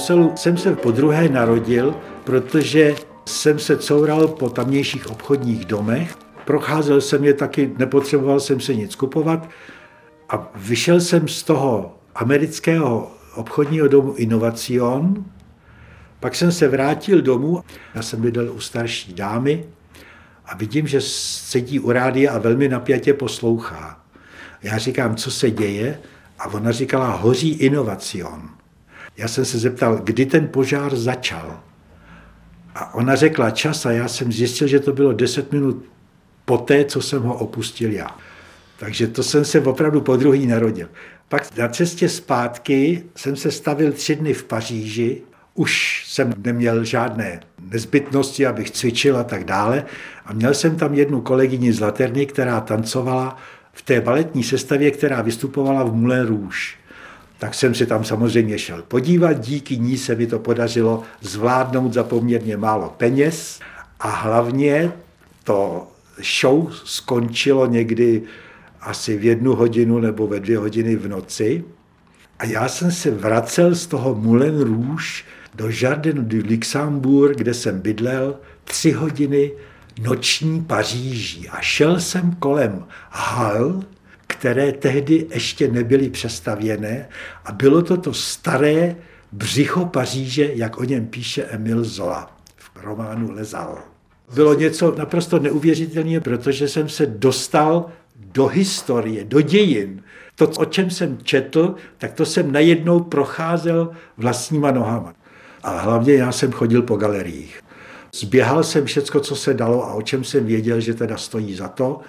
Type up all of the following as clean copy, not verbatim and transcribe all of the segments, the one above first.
Bruselu jsem se podruhé narodil, protože jsem se coural po tamnějších obchodních domech. Procházel jsem je taky, nepotřeboval jsem se nic kupovat a vyšel jsem z toho amerického obchodního domu Innovacion. Pak jsem se vrátil domů, já jsem bydlel u starší dámy a vidím, že sedí u rádia a velmi napjatě poslouchá. Já říkám, co se děje? A ona říkala, hoří Innovacion. Já jsem se zeptal, kdy ten požár začal. A ona řekla čas a já jsem zjistil, že to bylo 10 minut poté, co jsem ho opustil já. Takže to jsem se opravdu podruhý narodil. Pak na cestě zpátky jsem se stavil 3 dny v Paříži. Už jsem neměl žádné nezbytnosti, abych cvičil a tak dále. A měl jsem tam jednu kolegyni z Laterny, která tancovala v té baletní sestavě, která vystupovala v Moulin Rouge. Tak jsem si tam samozřejmě šel podívat, díky ní se mi to podařilo zvládnout za poměrně málo peněz a hlavně to show skončilo někdy asi v 1 hodinu nebo ve 2 hodiny v noci a já jsem se vracel z toho Moulin Rouge do Jardin du Luxembourg, kde jsem bydlel 3 hodiny noční Paříží a šel jsem kolem hal, které tehdy ještě nebyly přestavěné a bylo to staré břicho Paříže, jak o něm píše Émile Zola v románu Les Halles. Bylo něco naprosto neuvěřitelného, protože jsem se dostal do historie, do dějin. To, o čem jsem četl, tak to jsem najednou procházel vlastníma nohama. A hlavně já jsem chodil po galeriích. Zběhal jsem všecko, co se dalo a o čem jsem věděl, že teda stojí za to.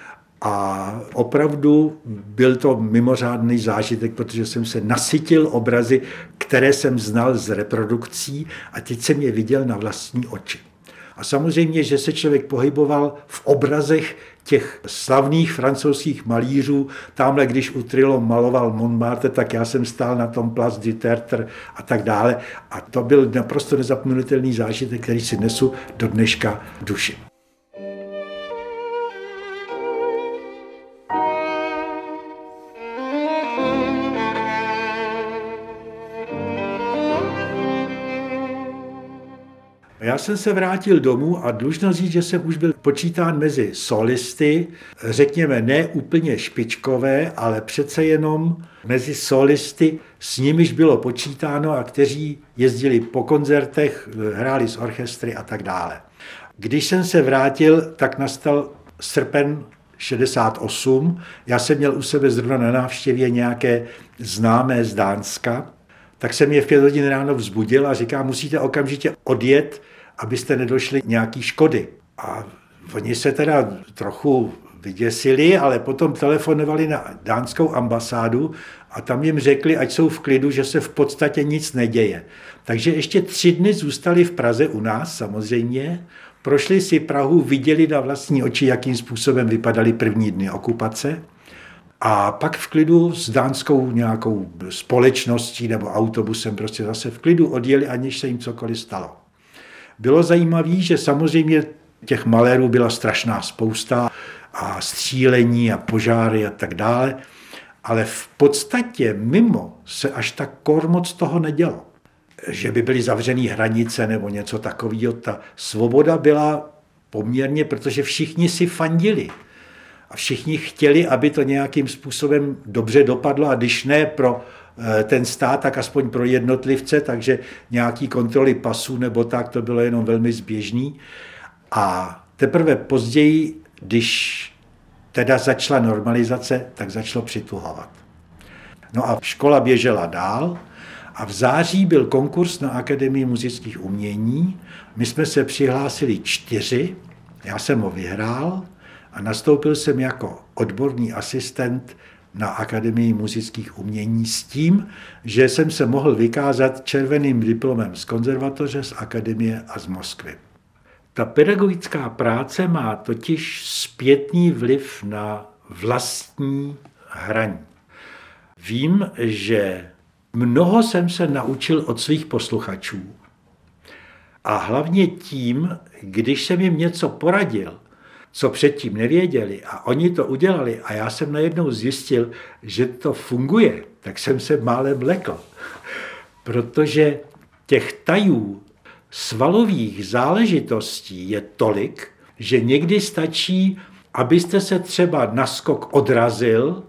A opravdu byl to mimořádný zážitek, protože jsem se nasytil obrazy, které jsem znal z reprodukcí a teď jsem je viděl na vlastní oči. A samozřejmě, že se člověk pohyboval v obrazech těch slavných francouzských malířů. Tamhle, když u Trilo maloval Montmartre, tak já jsem stál na tom Place du Tertre a tak dále. A to byl naprosto nezapomenutelný zážitek, který si nesu do dneška v duši. Já jsem se vrátil domů a dlužno říct, že jsem už byl počítán mezi solisty, řekněme ne úplně špičkové, ale přece jenom mezi solisty, s nimiž bylo počítáno a kteří jezdili po koncertech, hráli s orchestry a tak dále. Když jsem se vrátil, tak nastal srpen 68. Já jsem měl u sebe zrovna na návštěvě nějaké známé z Dánska, tak jsem je v 5 hodin ráno vzbudil a říkám, musíte okamžitě odjet, abyste nedošli nějaký škody. A oni se teda trochu vyděsili, ale potom telefonovali na dánskou ambasádu a tam jim řekli, ať jsou v klidu, že se v podstatě nic neděje. Takže ještě 3 dny zůstali v Praze u nás samozřejmě, prošli si Prahu, viděli na vlastní oči, jakým způsobem vypadaly první dny okupace. A pak v klidu s dánskou nějakou společností nebo autobusem prostě zase v klidu odjeli, aniž se jim cokoliv stalo. Bylo zajímavé, že samozřejmě těch malérů byla strašná spousta a střílení a požáry a tak dále, ale v podstatě mimo se až tak moc toho nedělo. Že by byly zavřené hranice nebo něco takového. Ta svoboda byla poměrně, protože všichni si fandili. A všichni chtěli, aby to nějakým způsobem dobře dopadlo a když ne pro ten stát, tak aspoň pro jednotlivce, takže nějaký kontroly pasů nebo tak, to bylo jenom velmi zběžný. A teprve později, když teda začala normalizace, tak začalo přituhovat. No a škola běžela dál a v září byl konkurs na Akademii múzických umění. My jsme se přihlásili 4, já jsem ho vyhrál, a nastoupil jsem jako odborný asistent na Akademii múzických umění s tím, že jsem se mohl vykázat červeným diplomem z konzervatoře, z akademie a z Moskvy. Ta pedagogická práce má totiž zpětný vliv na vlastní hraní. Vím, že mnoho jsem se naučil od svých posluchačů a hlavně tím, když jsem jim něco poradil, co předtím nevěděli a oni to udělali a já jsem najednou zjistil, že to funguje, tak jsem se málem lekl. Protože těch tajů svalových záležitostí je tolik, že někdy stačí, abyste se třeba na skok odrazil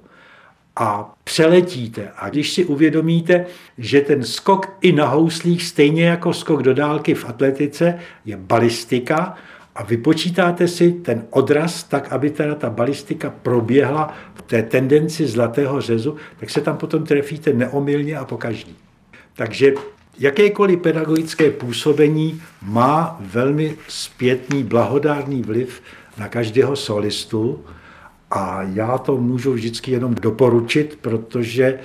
a přeletíte. A když si uvědomíte, že ten skok i na houslích, stejně jako skok do dálky v atletice, je balistika a vypočítáte si ten odraz tak, aby teda ta balistika proběhla v té tendenci zlatého řezu, tak se tam potom trefíte neomylně a pokaždý. Takže jakékoliv pedagogické působení má velmi zpětný, blahodárný vliv na každého solistu a já to můžu vždycky jenom doporučit, protože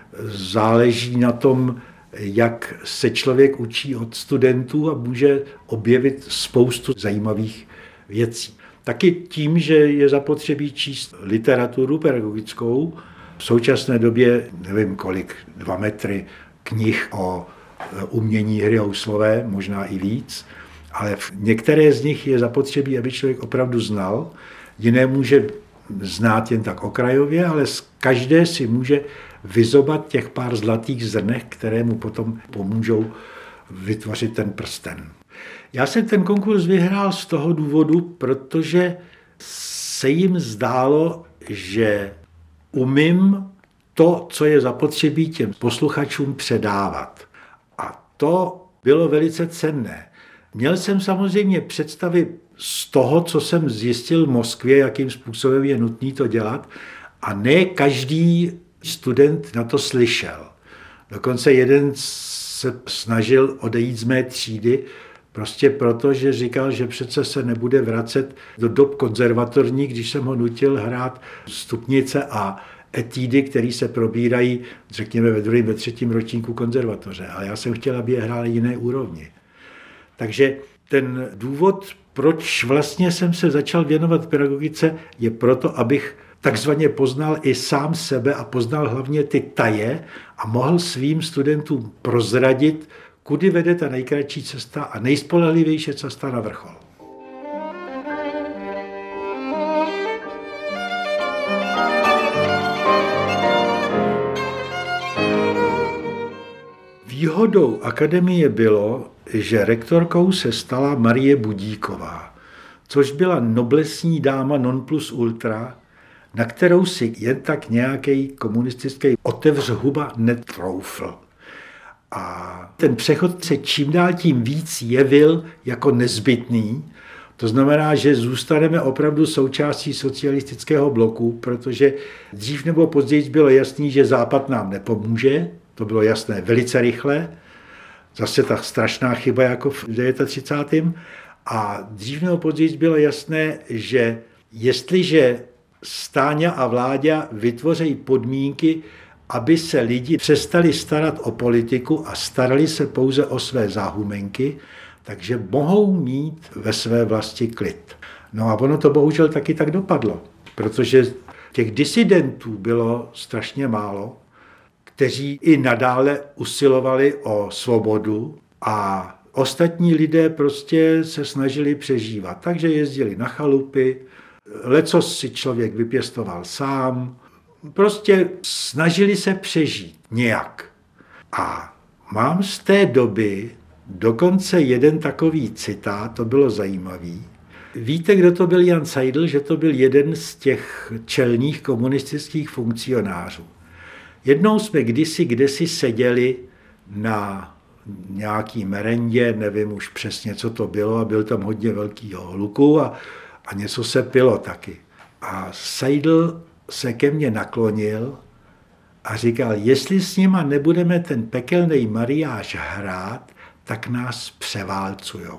záleží na tom, jak se člověk učí od studentů a může objevit spoustu zajímavých věcí. Taky tím, že je zapotřebí číst literaturu pedagogickou, v současné době nevím kolik, 2 metry knih o umění hry houslové, možná i víc, ale některé z nich je zapotřebí, aby člověk opravdu znal, jiné může znát jen tak okrajově, ale z každé si může vyzobat těch pár zlatých zrnek, které mu potom pomůžou vytvořit ten prsten. Já jsem ten konkurs vyhrál z toho důvodu, protože se jim zdálo, že umím to, co je zapotřebí těm posluchačům předávat. A to bylo velice cenné. Měl jsem samozřejmě představy z toho, co jsem zjistil v Moskvě, jakým způsobem je nutné to dělat, a ne každý student na to slyšel. Dokonce jeden se snažil odejít z mé třídy, prostě proto, že říkal, že přece se nebude vracet do dob konzervatorních, když jsem ho nutil hrát stupnice a etídy, které se probírají, řekněme, ve 2., ve 3. ročníku konzervatoře. Ale já jsem chtěl, aby je hrál jiné úrovni. Takže ten důvod, proč vlastně jsem se začal věnovat pedagogice, je proto, abych takzvaně poznal i sám sebe a poznal hlavně ty taje a mohl svým studentům prozradit, kudy vede ta nejkratší cesta a nejspolehlivější cesta na vrchol. Výhodou akademie bylo, že rektorkou se stala Marie Budíková, což byla noblesní dáma non plus ultra, na kterou si jen tak nějaký komunistický otevř huba netroufl. A ten přechod se čím dál tím víc jevil jako nezbytný. To znamená, že zůstaneme opravdu součástí socialistického bloku, protože dřív nebo později bylo jasný, že Západ nám nepomůže. To bylo jasné velice rychle. Zase ta strašná chyba jako v 39. A dřív nebo později bylo jasné, že jestliže Stáňa a Vláďa vytvoří podmínky, aby se lidi přestali starat o politiku a starali se pouze o své záhumenky, takže mohou mít ve své vlasti klid. No a ono to bohužel taky tak dopadlo, protože těch disidentů bylo strašně málo, kteří i nadále usilovali o svobodu a ostatní lidé prostě se snažili přežívat. Takže jezdili na chalupy, lecos si člověk vypěstoval sám, prostě snažili se přežít nějak. A mám z té doby dokonce jeden takový citát, to bylo zajímavý. Víte, kdo to byl Jan Seidl, že to byl jeden z těch čelných komunistických funkcionářů. Jednou jsme kdesi seděli na nějaký merendě, nevím už přesně, co to bylo, a byl tam hodně velkýho hluku a něco se pilo taky. A Seidl se ke mně naklonil a říkal, jestli s nima nebudeme ten pekelný mariáš hrát, tak nás převálcujou.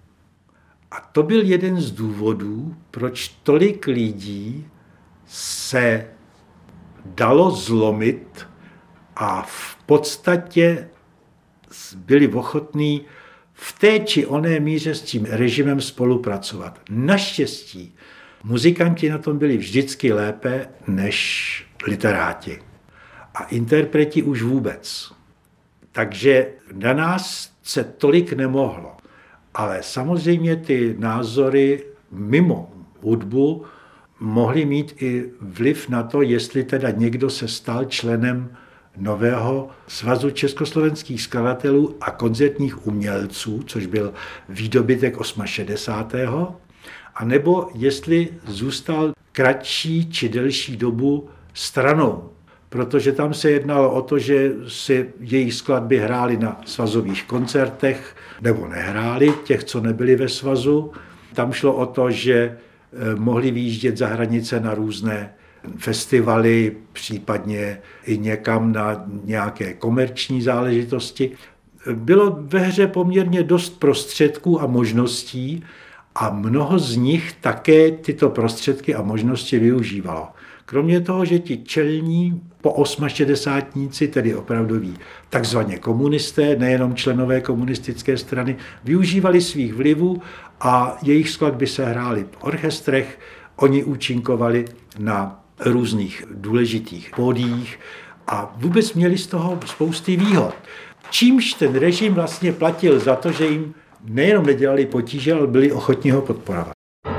A to byl jeden z důvodů, proč tolik lidí se dalo zlomit a v podstatě byli ochotní v té či oné míře s tím režimem spolupracovat. Naštěstí muzikanti na tom byli vždycky lépe než literáti. A interpreti už vůbec. Takže na nás se tolik nemohlo. Ale samozřejmě ty názory mimo hudbu mohly mít i vliv na to, jestli teda někdo se stal členem nového svazu československých skladatelů a koncertních umělců, což byl výdobytek 68. A nebo jestli zůstal kratší či delší dobu stranou, protože tam se jednalo o to, že si jejich skladby hrály na svazových koncertech, nebo nehráli, těch, co nebyli ve svazu. Tam šlo o to, že mohli vyjíždět za hranice na různé festivaly, případně i někam na nějaké komerční záležitosti. Bylo ve hře poměrně dost prostředků a možností a mnoho z nich také tyto prostředky a možnosti využívalo. Kromě toho, že ti čelní po 68, tedy opravdoví takzvaně komunisté, nejenom členové komunistické strany, využívali svých vlivů a jejich skladby se hrály v orchestrech, oni účinkovali na různých důležitých pódiích a vůbec měli z toho spousty výhod. Čímž ten režim vlastně platil za to, že jim nejenom nedělali potíže, ale byli ochotní ho podporovat.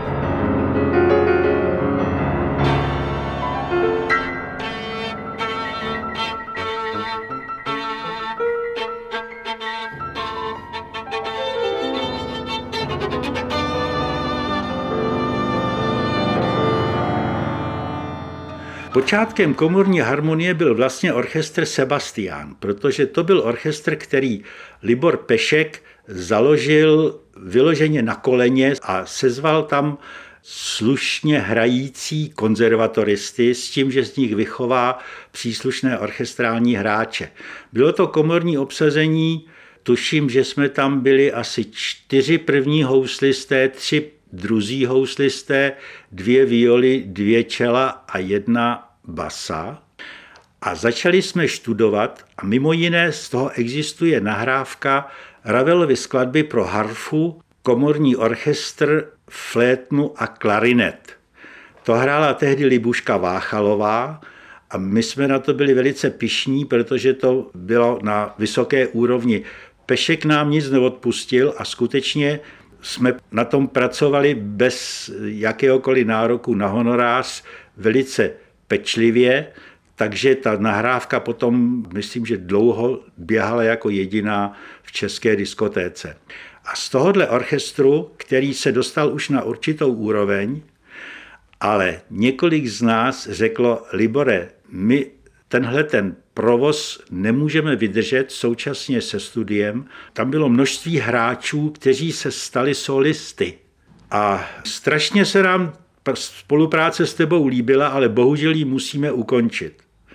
Počátkem komorní harmonie byl vlastně orchestr Sebastián, protože to byl orchestr, který Libor Pešek založil vyloženě na koleně a sezval tam slušně hrající konzervatoristy s tím, že z nich vychová příslušné orchestrální hráče. Bylo to komorní obsazení, tuším, že jsme tam byli asi 4 první houslisté, 3 druzí houslisté, 2 violy, 2 čela a 1 basa. A začali jsme studovat a mimo jiné z toho existuje nahrávka Ravelovy skladby pro harfu, komorní orchestr, flétnu a klarinet. To hrála tehdy Libuška Váchalová a my jsme na to byli velice pyšní, protože to bylo na vysoké úrovni. Pešek nám nic neodpustil a skutečně jsme na tom pracovali bez jakéhokoliv nároku na honorář velice pečlivě, takže ta nahrávka potom, myslím, že dlouho běhala jako jediná v české diskotéce. A z tohohle orchestru, který se dostal už na určitou úroveň, ale několik z nás řeklo, Libore, my ten provoz nemůžeme vydržet současně se studiem. Tam bylo množství hráčů, kteří se stali solisty. A strašně se nám spolupráce s tebou líbila, ale bohužel ji musíme ukončit.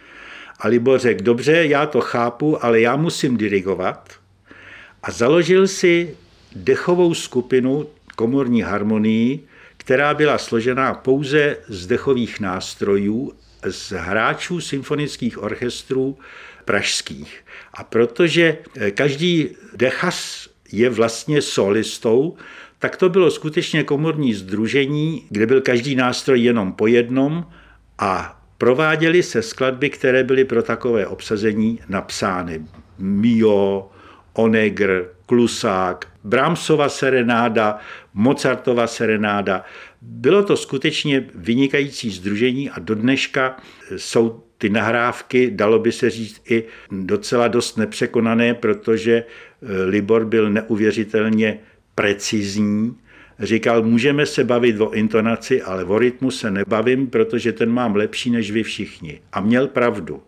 A Libor řekl, dobře, já to chápu, ale já musím dirigovat. A založil si dechovou skupinu komorní harmonii, která byla složená pouze z dechových nástrojů, z hráčů symfonických orchestrů pražských. A protože každý dechař je vlastně solistou, tak to bylo skutečně komorní sdružení, kde byl každý nástroj jenom po jednom a prováděly se skladby, které byly pro takové obsazení napsány. Mio, Onegr, Klusák, Brahmsova serenáda, Mozartova serenáda. Bylo to skutečně vynikající sdružení a do dneška jsou ty nahrávky, dalo by se říct, i docela dost nepřekonané, protože Libor byl neuvěřitelně precizní. Říkal, můžeme se bavit o intonaci, ale o rytmu se nebavím, protože ten mám lepší než vy všichni. A měl pravdu.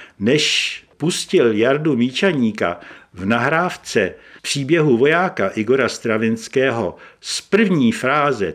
Než pustil Jardu Míčaníka v nahrávce Příběhu vojáka Igora Stravinského z první fráze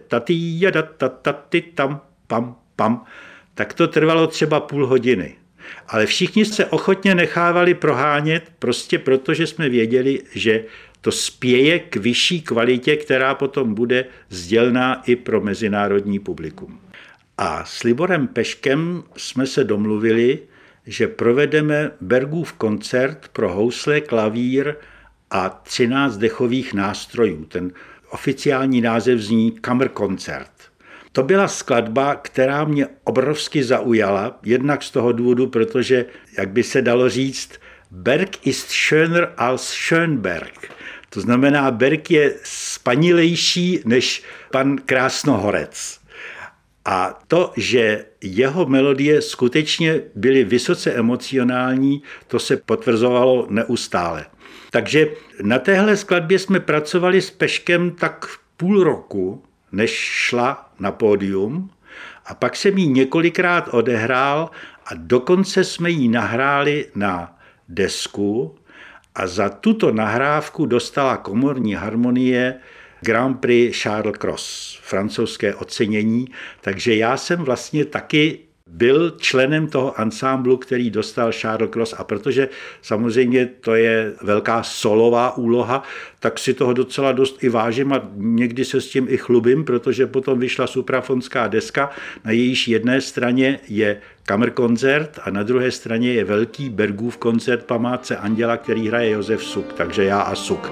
tam pam pam, tak to trvalo třeba půl hodiny. Ale všichni se ochotně nechávali prohánět, prostě protože jsme věděli, že to spěje k vyšší kvalitě, která potom bude sdělná i pro mezinárodní publikum. A s Liborem Peškem jsme se domluvili, že provedeme Bergův koncert pro housle, klavír a 13 dechových nástrojů. Ten oficiální název zní Kammerkoncert. To byla skladba, která mě obrovsky zaujala, jednak z toho důvodu, protože, jak by se dalo říct, Berg ist schöner als Schönberg. To znamená, Berg je spanilejší než pan Krásnohorec. A to, že jeho melodie skutečně byly vysoce emocionální, to se potvrzovalo neustále. Takže na téhle skladbě jsme pracovali s Peškem tak půl roku, než šla na pódium, a pak jsem ji několikrát odehrál a dokonce jsme ji nahráli na desku a za tuto nahrávku dostala komorní harmonie Grand Prix Charles Cros, francouzské ocenění, takže já jsem vlastně taky byl členem toho ansámblu, který dostal Charles Cros, a protože samozřejmě to je velká solová úloha, tak si toho docela dost i vážím a někdy se s tím i chlubím, protože potom vyšla suprafonská deska, na jejíž jedné straně je kamerkoncert a na druhé straně je velký Bergův koncert památce Anděla, který hraje Josef Suk, takže já a Suk.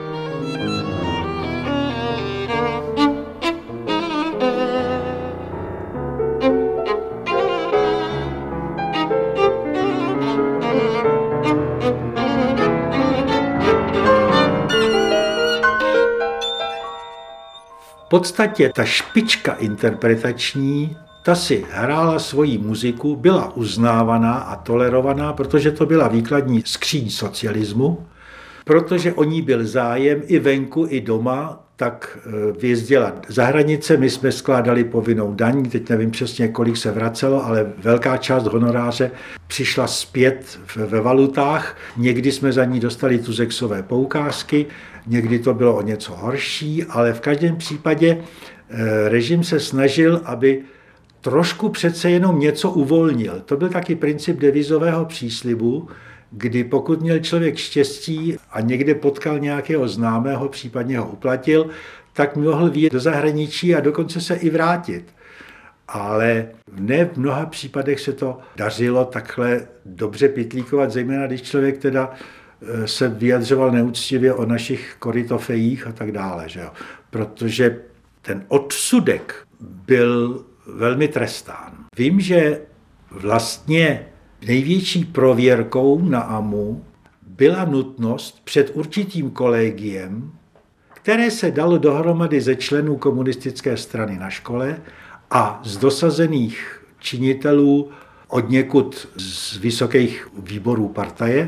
V podstatě ta špička interpretační, ta si hrála svoji muziku, byla uznávaná a tolerovaná, protože to byla výkladní skříň socialismu, protože o ní byl zájem i venku, i doma, tak vyjezdila za hranice. My jsme skládali povinnou daň, teď nevím přesně, kolik se vracelo, ale velká část honoráře přišla zpět ve valutách. Někdy jsme za ní dostali tuzexové poukázky, někdy to bylo o něco horší, ale v každém případě režim se snažil, aby trošku přece jenom něco uvolnil. To byl taky princip devizového příslibu, kdy pokud měl člověk štěstí a někde potkal nějakého známého, případně ho uplatil, tak mohl vyjet do zahraničí a dokonce se i vrátit. Ale ne v mnoha případech se to dařilo takhle dobře pitlíkovat, zejména když člověk teda se vyjadřoval neúctivě o našich korytofejích a tak dále. Že jo? Protože ten odsudek byl velmi trestán. Vím, že vlastně největší prověrkou na AMU byla nutnost před určitým kolegiem, které se dalo dohromady ze členů komunistické strany na škole a z dosazených činitelů odněkud z vysokých výborů partaje,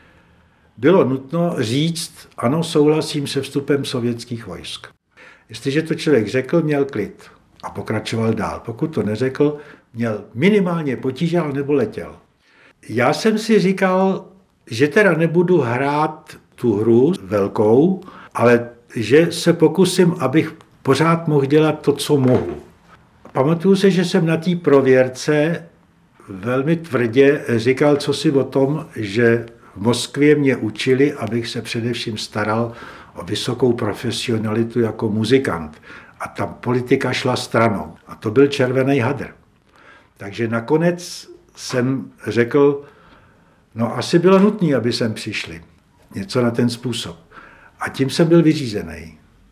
bylo nutno říct, ano, souhlasím se vstupem sovětských vojsk. Jestliže to člověk řekl, měl klid a pokračoval dál. Pokud to neřekl, měl minimálně potíže nebo letěl. Já jsem si říkal, že teda nebudu hrát tu hru velkou, ale že se pokusím, abych pořád mohl dělat to, co mohu. Pamatuju se, že jsem na té prověrce velmi tvrdě říkal cosi o tom, že v Moskvě mě učili, abych se především staral o vysokou profesionalitu jako muzikant. A ta politika šla stranou. A to byl červený hadr. Takže nakonec jsem řekl, no asi bylo nutné, aby sem přišli. Něco na ten způsob. A tím jsem byl vyřízený.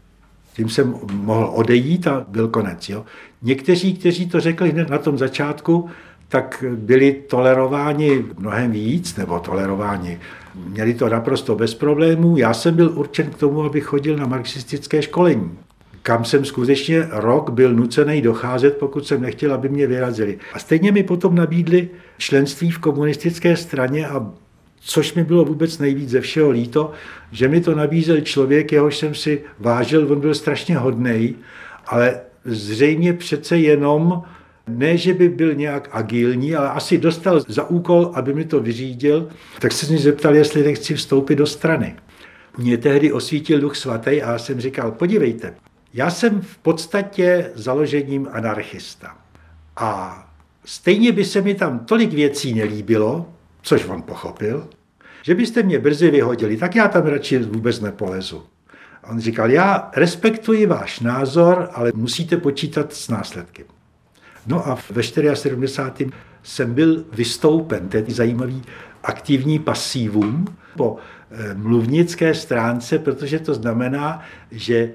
Tím jsem mohl odejít a byl konec. Jo? Někteří, kteří to řekli hned na tom začátku, tak byli tolerováni mnohem víc, nebo tolerováni. Měli to naprosto bez problémů. Já jsem byl určen k tomu, abych chodil na marxistické školení, kam jsem skutečně rok byl nucený docházet, pokud jsem nechtěl, aby mě vyrazili. A stejně mi potom nabídli členství v komunistické straně, a což mi bylo vůbec nejvíc ze všeho líto, že mi to nabízel člověk, jehož jsem si vážil, on byl strašně hodnej, ale zřejmě přece jenom, ne, že by byl nějak agilní, ale asi dostal za úkol, aby mi to vyřídil, tak se mě zeptal, jestli nechci vstoupit do strany. Mě tehdy osvítil Duch svatý a já jsem říkal, podívejte, já jsem v podstatě založením anarchista. A stejně by se mi tam tolik věcí nelíbilo, což on pochopil, že byste mě brzy vyhodili, tak já tam radši vůbec nepolezu. A on říkal, já respektuji váš názor, ale musíte počítat s následky. No a ve 74. jsem byl vystoupen, tedy zajímavý aktivní pasívum po mluvnické stránce, protože to znamená, že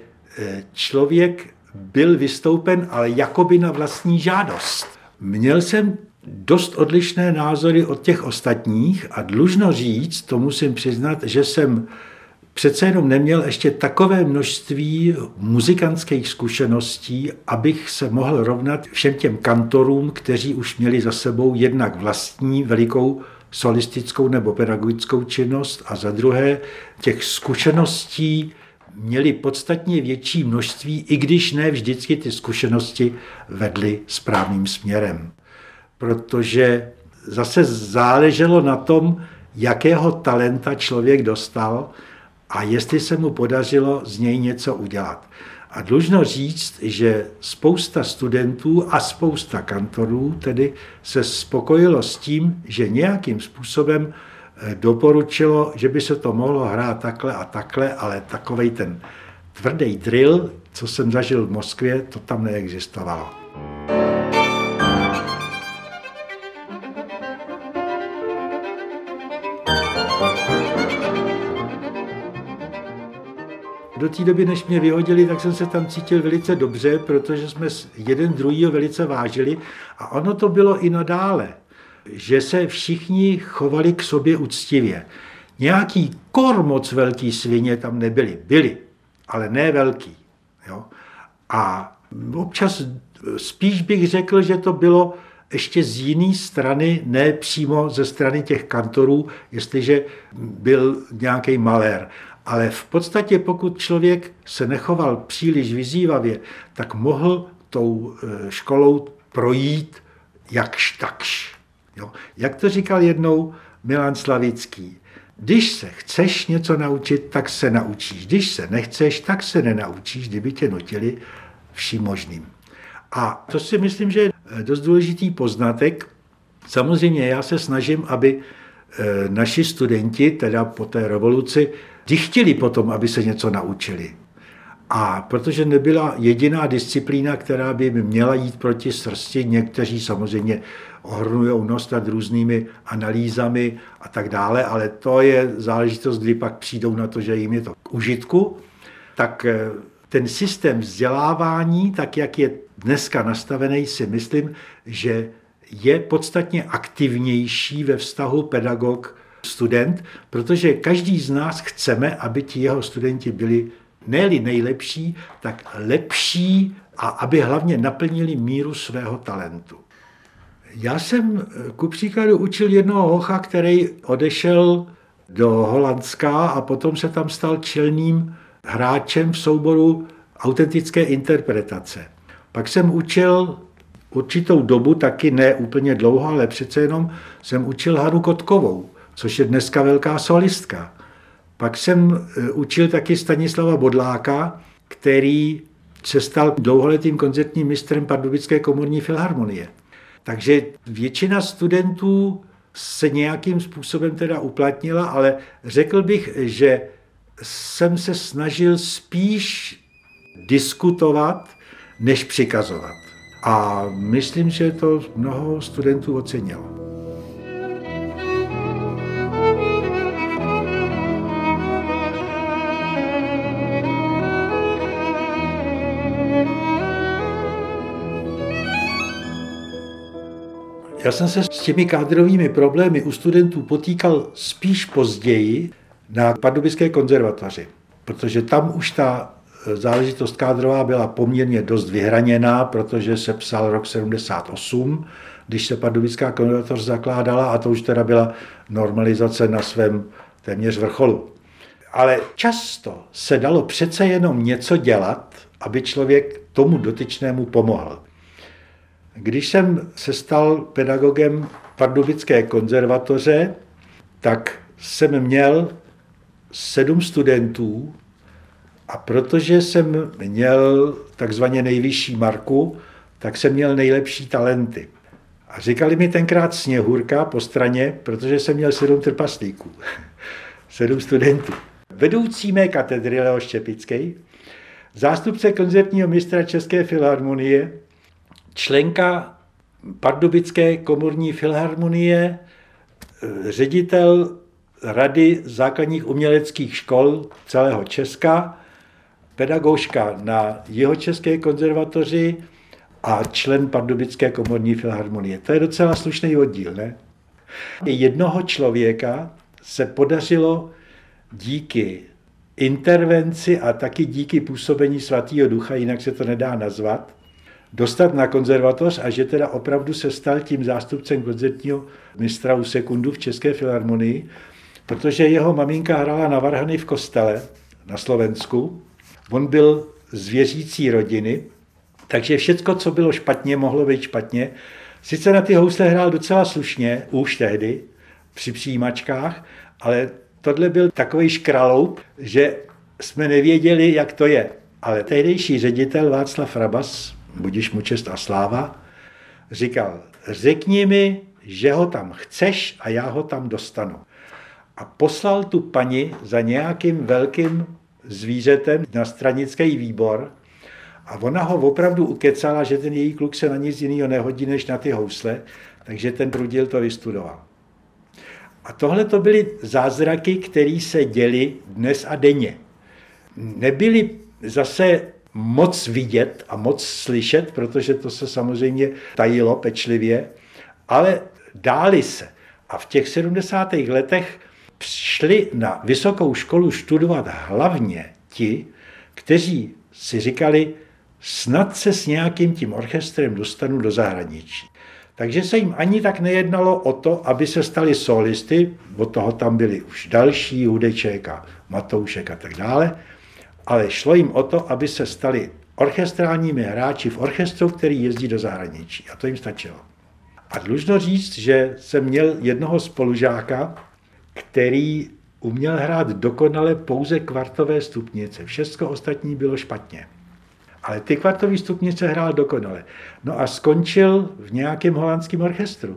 člověk byl vystoupen, ale jakoby na vlastní žádost. Měl jsem dost odlišné názory od těch ostatních a dlužno říct, to musím přiznat, že jsem přece jenom neměl ještě takové množství muzikantských zkušeností, abych se mohl rovnat všem těm kantorům, kteří už měli za sebou jednak vlastní velikou solistickou nebo pedagogickou činnost a za druhé těch zkušeností měli podstatně větší množství, i když ne vždycky ty zkušenosti vedly správným směrem. Protože zase záleželo na tom, jakého talenta člověk dostal a jestli se mu podařilo z něj něco udělat. A dlužno říct, že spousta studentů a spousta kantorů tedy se spokojilo s tím, že nějakým způsobem doporučilo, že by se to mohlo hrát takhle a takhle, ale takovej ten tvrdý drill, co jsem zažil v Moskvě, to tam neexistovalo. Do té doby, než mě vyhodili, tak jsem se tam cítil velice dobře, protože jsme jeden druhýho velice vážili a ono to bylo i nadále, že se všichni chovali k sobě uctivě. Nějaký moc velký svině tam nebyly. Byly, ale ne velký. Jo? A občas spíš bych řekl, že to bylo ještě z jiné strany, ne přímo ze strany těch kantorů, jestliže byl nějaký malér. Ale v podstatě, pokud člověk se nechoval příliš vyzývavě, tak mohl tou školou projít jakž takž. Jo? Jak to říkal jednou Milan Slavický. Když se chceš něco naučit, tak se naučíš. Když se nechceš, tak se nenaučíš, kdyby tě nutili vším možným. A to si myslím, že je dost důležitý poznatek. Samozřejmě já se snažím, aby naši studenti, teda po té revoluci, ti chtěli potom, aby se něco naučili. A protože nebyla jediná disciplína, která by měla jít proti srsti, někteří samozřejmě ohrnují nos nad různými analýzami a tak dále, ale to je záležitost, kdy pak přijdou na to, že jim je to k užitku, tak ten systém vzdělávání, tak jak je dneska nastavený, si myslím, že je podstatně aktivnější ve vztahu pedagog-student, protože každý z nás chceme, aby ti jeho studenti byli ne-li nejlepší, tak lepší a aby hlavně naplnili míru svého talentu. Já jsem ku příkladu učil jednoho hocha, který odešel do Holandska a potom se tam stal čelným hráčem v souboru autentické interpretace. Pak jsem učil určitou dobu, taky ne úplně dlouho, ale přece jenom jsem učil Hanu Kotkovou, což je dneska velká solistka. Pak jsem učil taky Stanislava Bodláka, který se stal dlouholetým koncertním mistrem Pardubické komorní filharmonie. Takže většina studentů se nějakým způsobem teda uplatnila, ale řekl bych, že jsem se snažil spíš diskutovat, než přikazovat. A myslím, že to mnoho studentů ocenilo. Já jsem se s těmi kádrovými problémy u studentů potýkal spíš později na Pardubické konzervatoři, protože tam už ta záležitost kádrová byla poměrně dost vyhraněná, protože se psal rok 78, když se Pardubická konzervatoř zakládala a to už teda byla normalizace na svém téměř vrcholu. Ale často se dalo přece jenom něco dělat, aby člověk tomu dotyčnému pomohl. Když jsem se stal pedagogem Pardubické konzervatoře, tak jsem měl 7 studentů a protože jsem měl takzvaně nejvyšší marku, tak jsem měl nejlepší talenty. A říkali mi tenkrát Sněhurka po straně, protože jsem měl 7 trpaslíků, 7 studentů. Vedoucí mé katedry Leo Štěpický, zástupce koncertního mistra České filharmonie, členka Pardubické komorní filharmonie, ředitel Rady základních uměleckých škol celého Česka, pedagožka na Jihočeské konzervatoři a člen Pardubické komorní filharmonie. To je docela slušný oddíl, ne? Jednoho člověka se podařilo díky intervenci a taky díky působení Svatého Ducha, jinak se to nedá nazvat, dostat na konzervatoř a že teda opravdu se stal tím zástupcem koncertního mistra u sekundu v České filharmonii, protože jeho maminka hrála na varhany v kostele na Slovensku. On byl z věřící rodiny, takže všecko, co bylo špatně, mohlo být špatně. Sice na ty housle hrál docela slušně, už tehdy, při přijímačkách, ale tohle byl takový škraloup, že jsme nevěděli, jak to je. Ale tehdejší ředitel Václav Rabas, budiž mu čest a sláva, říkal, řekni mi, že ho tam chceš a já ho tam dostanu. A poslal tu paní za nějakým velkým zvířetem na stranický výbor a ona ho opravdu ukecala, že ten její kluk se na nic jiného nehodí, než na ty housle, takže ten Prudil to vystudoval. A tohle to byly zázraky, které se děly dnes a denně. Nebyly zase moc vidět a moc slyšet, protože to se samozřejmě tajilo pečlivě, ale dály se. A v těch 70. letech šli na vysokou školu studovat hlavně ti, kteří si říkali, snad se s nějakým tím orchestrem dostanu do zahraničí. Takže se jim ani tak nejednalo o to, aby se stali solisty, od toho tam byli už další, Hudeček a Matoušek a tak dále, ale šlo jim o to, aby se stali orchestrálními hráči v orchestru, který jezdí do zahraničí. A to jim stačilo. A dlužno říct, že jsem měl jednoho spolužáka, který uměl hrát dokonale pouze kvartové stupnice. Všecko ostatní bylo špatně. Ale ty kvartové stupnice hrál dokonale. No a skončil v nějakém holandském orchestru.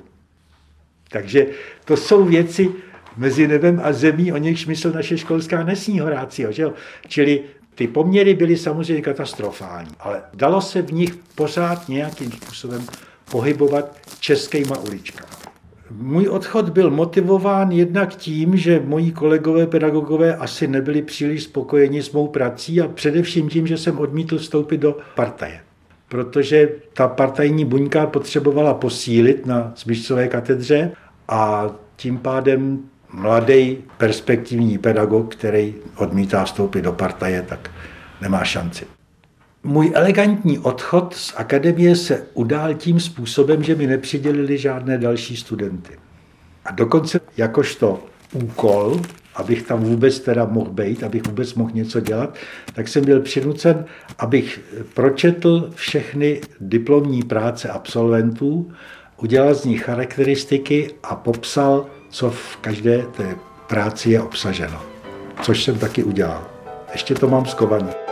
Takže to jsou věci mezi nebem a zemí, o nichž mysl naše školská nesní Horácio. Že jo? Čili ty poměry byly samozřejmě katastrofální, ale dalo se v nich pořád nějakým způsobem pohybovat českýma uličkama. Můj odchod byl motivován jednak tím, že moji kolegové pedagogové asi nebyli příliš spokojeni s mou prací a především tím, že jsem odmítl vstoupit do partaje. Protože ta partajní buňka potřebovala posílit na Zmiřcové katedře a tím pádem mladý perspektivní pedagog, který odmítá vstoupit do partaje, tak nemá šanci. Můj elegantní odchod z akademie se udál tím způsobem, že mi nepřidělili žádné další studenty. A dokonce jakožto úkol, abych tam vůbec teda mohl být, abych vůbec mohl něco dělat, tak jsem byl přinucen, abych pročetl všechny diplomní práce absolventů, udělal z nich charakteristiky a popsal, co v každé té práci je obsaženo. Což jsem taky udělal. Ještě to mám skované.